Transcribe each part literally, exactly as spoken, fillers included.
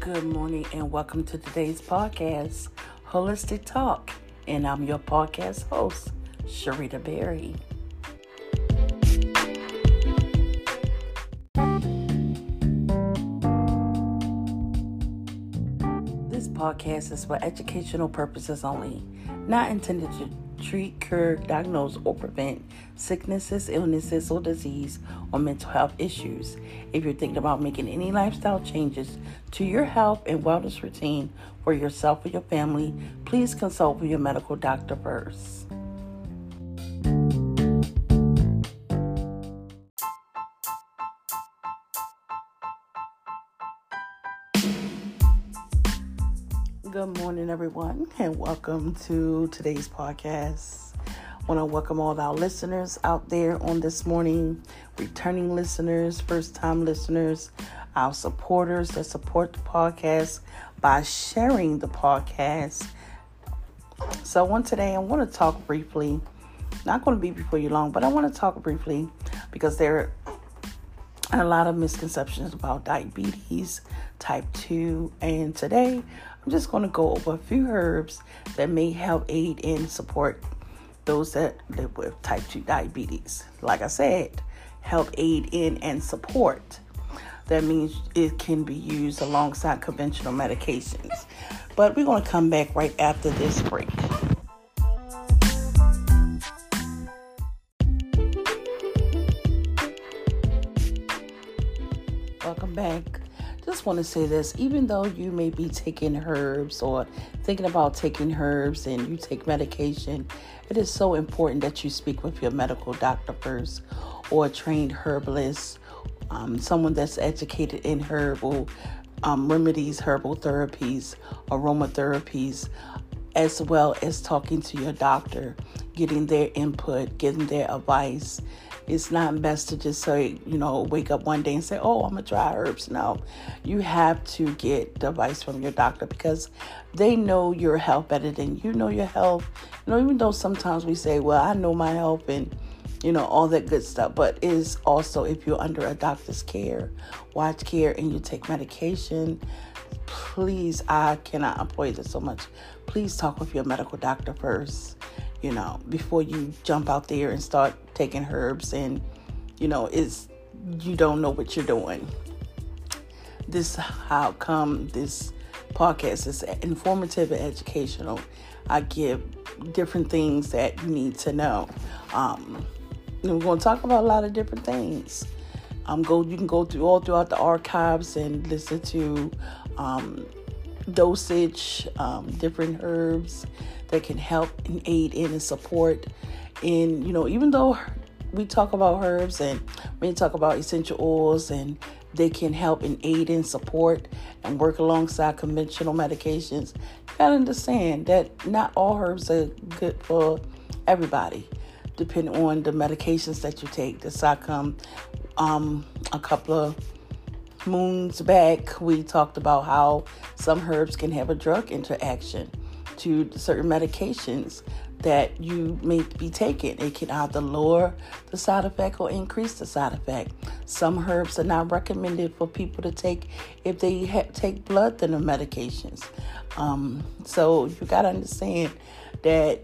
Good morning and welcome to today's podcast, Holistic Talk. And I'm your podcast host, Sharita Berry. This podcast is for educational purposes only, not intended to treat, cure, diagnose, or prevent sicknesses, illnesses, or disease, or mental health issues. If you're thinking about making any lifestyle changes to your health and wellness routine for yourself or your family, please consult with your medical doctor first. Good morning, everyone, and welcome to today's podcast. I want to welcome all our listeners out there on this morning, returning listeners, first-time listeners, our supporters that support the podcast by sharing the podcast. So on today, I want to talk briefly, not going to be before you long, but I want to talk briefly because there are a lot of misconceptions about diabetes, type two, and today I'm just going to go over a few herbs that may help aid and support those that live with type two diabetes. Like I said, help aid in and support. That means it can be used alongside conventional medications. But we're going to come back right after this break. Welcome back. Just want to say this, even though you may be taking herbs or thinking about taking herbs and you take medication, it is so important that you speak with your medical doctor first or a trained herbalist, um, someone that's educated in herbal um, remedies, herbal therapies, aromatherapies, as well as talking to your doctor, getting their input, getting their advice. It's not best to just say, you know, wake up one day and say, oh, I'm going to try herbs. No, you have to get the advice from your doctor because they know your health better than you know your health. You know, even though sometimes we say, well, I know my health and, you know, all that good stuff. But is also if you're under a doctor's care, watch care, and you take medication, please, I cannot employ this so much. Please talk with your medical doctor first. You know, before you jump out there and start taking herbs and, you know, it's, you don't know what you're doing. This how come this podcast is informative and educational. I give different things that you need to know. Um, and we're going to talk about a lot of different things. Um, go, you can go through all throughout the archives and listen to um, dosage, um, different herbs that can help and aid in and support in, you know, even though we talk about herbs and we talk about essential oils and they can help and aid and support and work alongside conventional medications, you gotta understand that not all herbs are good for everybody, depending on the medications that you take. The Sacum, um, a couple of moons back, we talked about how some herbs can have a drug interaction to certain medications that you may be taking. It can either lower the side effect or increase the side effect. Some herbs are not recommended for people to take if they ha- take blood thinner medications. Um, so you got to understand that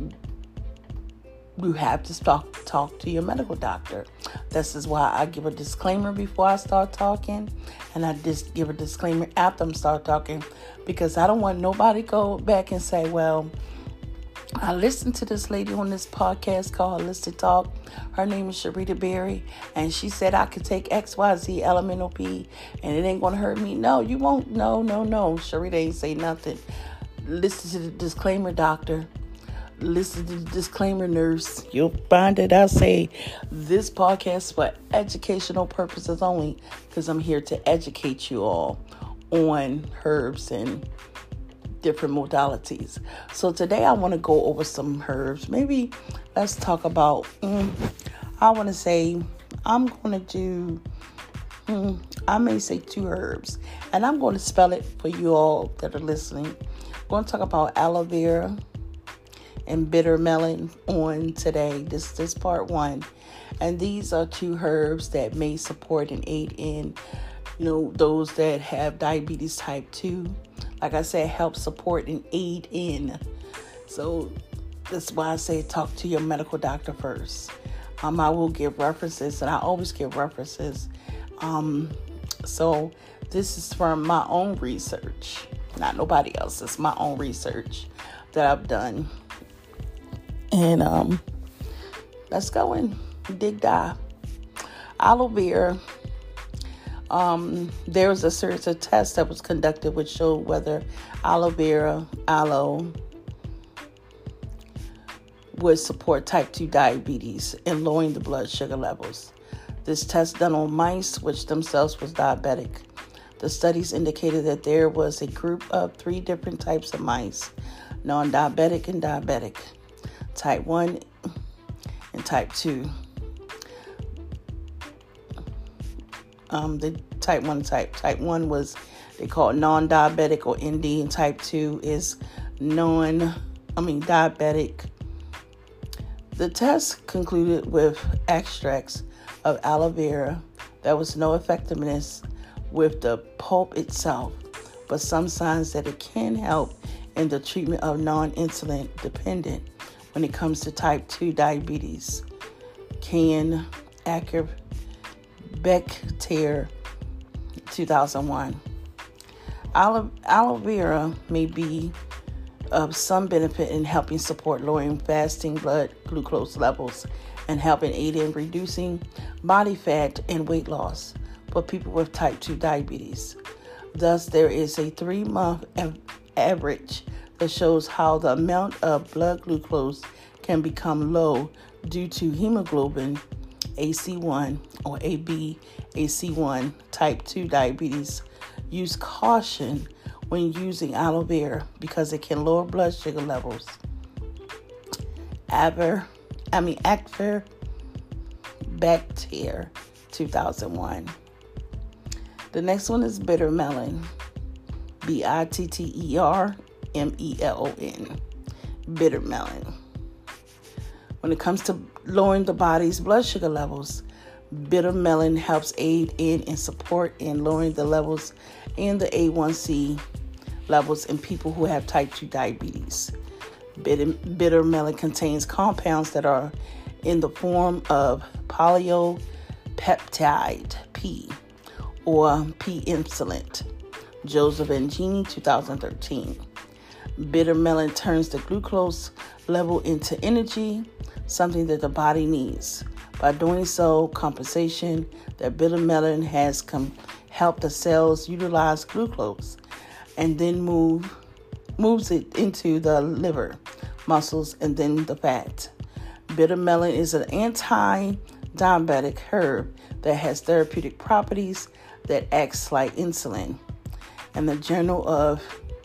you have to talk, talk to your medical doctor. This is why I give a disclaimer before I start talking, and I just give a disclaimer after I start talking, because I don't want nobody to go back and say, well, I listened to this lady on this podcast called Holistic Talk. Her name is Sharita Berry, and she said I could take X Y Z Elemental P, and it ain't going to hurt me. No, you won't. No, no, no. Sharita ain't say nothing. Listen to the disclaimer, doctor. Listen to the disclaimer, nurse. You'll find it. I say this podcast for educational purposes only, because I'm here to educate you all on herbs and different modalities. So today I want to go over some herbs. Maybe let's talk about, mm, I want to say, I'm going to do, mm, I may say two herbs, and I'm going to spell it for you all that are listening. I'm going to talk about aloe vera and bitter melon on today. This this part one. And these are two herbs that may support and aid in You know, those that have diabetes type two, like I said, help support and aid in. So that's why I say talk to your medical doctor first. Um, I will give references, and I always give references. Um, so this is from my own research, not nobody else. It's my own research that I've done. And um, let's go and dig dive. Aloe vera. Um, there was a series of tests that was conducted which showed whether aloe vera, aloe, would support type two diabetes and lowering the blood sugar levels. This test done on mice, which themselves was diabetic. The studies indicated that there was a group of three different types of mice, non-diabetic and diabetic, type one and type two. Um, the type one type. Type one was, they call it non-diabetic or N D, and type two is non, I mean, diabetic. The test concluded with extracts of aloe vera. There was no effectiveness with the pulp itself, but some signs that it can help in the treatment of non-insulin dependent when it comes to type two diabetes. Can Acker Bechter, two thousand one. Aloe, aloe vera may be of some benefit in helping support lowering fasting blood glucose levels and helping aid in reducing body fat and weight loss for people with type two diabetes. Thus, there is a three-month av- average that shows how the amount of blood glucose can become low due to hemoglobin A C one or A B A C one type two diabetes. Use caution when using aloe vera because it can lower blood sugar levels. Aver, I mean Acker Bechter, two thousand one. The next one is bitter melon. B I T T E R M E L O N. Bitter melon. When it comes to lowering the body's blood sugar levels, bitter melon helps aid in and support in lowering the levels in the A one C levels in people who have type two diabetes. Bitter, bitter melon contains compounds that are in the form of polypeptide P or P-insulin. Joseph and Jeannie, two thousand thirteen. Bitter melon turns the glucose level into energy, something that the body needs. By doing so, compensation that bitter melon has com- helped the cells utilize glucose and then move moves it into the liver, muscles, and then the fat. Bitter melon is an anti-diabetic herb that has therapeutic properties that acts like insulin. And the Journal of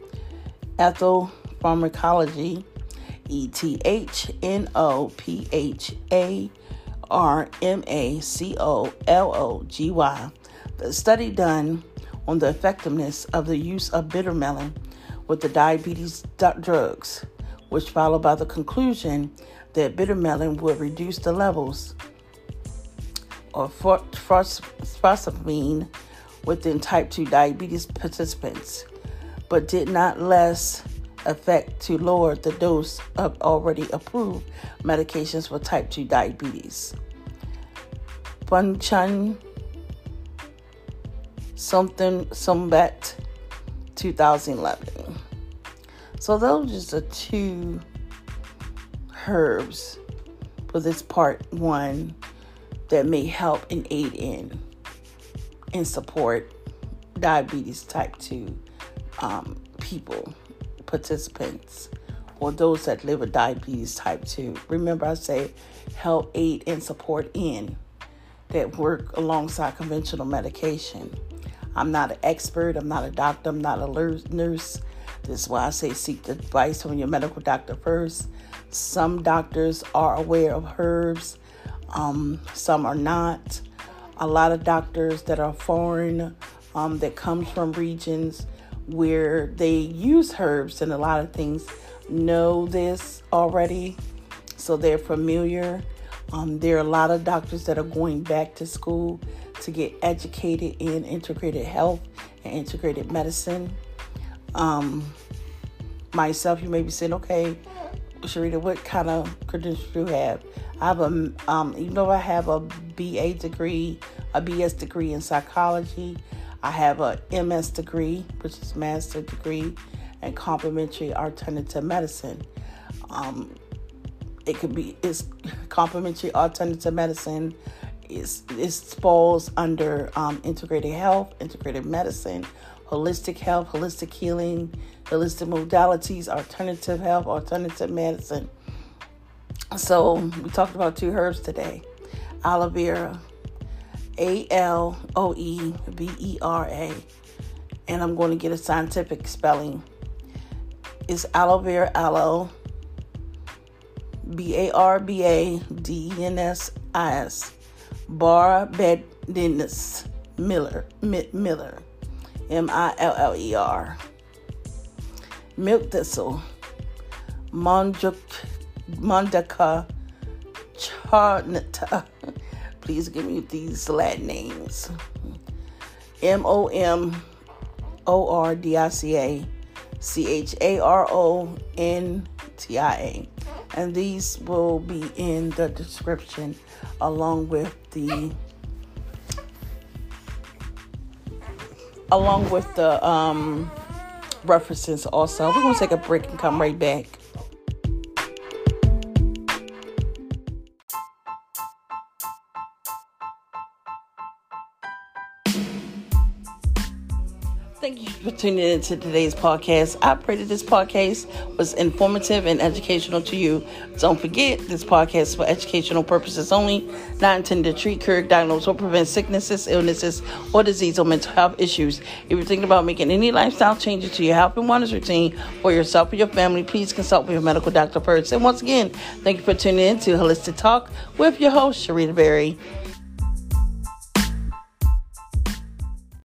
Ethopharmacology, E T H N O P H A R M A C O L O G Y, the study done on the effectiveness of the use of bitter melon with the diabetes drugs, which followed by the conclusion that bitter melon would reduce the levels of phosphine within type two diabetes participants, but did not less effect to lower the dose of already approved medications for type two diabetes. Bunchun something Sombat, two thousand eleven. So those are just the two herbs for this part one that may help and aid in and support diabetes type two um, people, participants, or those that live with diabetes type two. Remember, I say help, aid, and support in that work alongside conventional medication. I'm not an expert. I'm not a doctor. I'm not a nurse. This is why I say seek the advice from your medical doctor first. Some doctors are aware of herbs. Um, some are not. A lot of doctors that are foreign, um, that come from regions where they use herbs and a lot of things, know this already. So they're familiar. Um, there are a lot of doctors that are going back to school to get educated in integrated health and integrated medicine. Um, myself, you may be saying, okay, Sharita, what kind of credentials do you have? I have a, um, even though I have a B A degree, a B S degree in psychology, I have a M S degree, which is master degree in complementary alternative medicine. Um, it could be, it's complementary alternative medicine. It's, it falls under um, integrated health, integrated medicine, holistic health, holistic healing, holistic modalities, alternative health, alternative medicine. So we talked about two herbs today. Aloe vera, A L O E V E R A. And I'm going to get a scientific spelling. It's aloe vera, aloe, B A R B A D E N S I S. Barbedinus Miller, Miller, M I L L E R. Milk thistle, Mondaca charnata. Please give me these Latin names. M O M O R D I C A C H A R O N T I A. And these will be in the description along with the along with the um, references also. We're going to take a break and come right back. Thank you for tuning in to today's podcast. I pray that this podcast was informative and educational to you. Don't forget, this podcast is for educational purposes only, not intended to treat, cure, diagnose, or prevent sicknesses, illnesses, or disease or mental health issues. If you're thinking about making any lifestyle changes to your health and wellness routine for yourself or your family, please consult with your medical doctor first. And once again, thank you for tuning in to Holistic Talk with your host, Sharita Berry.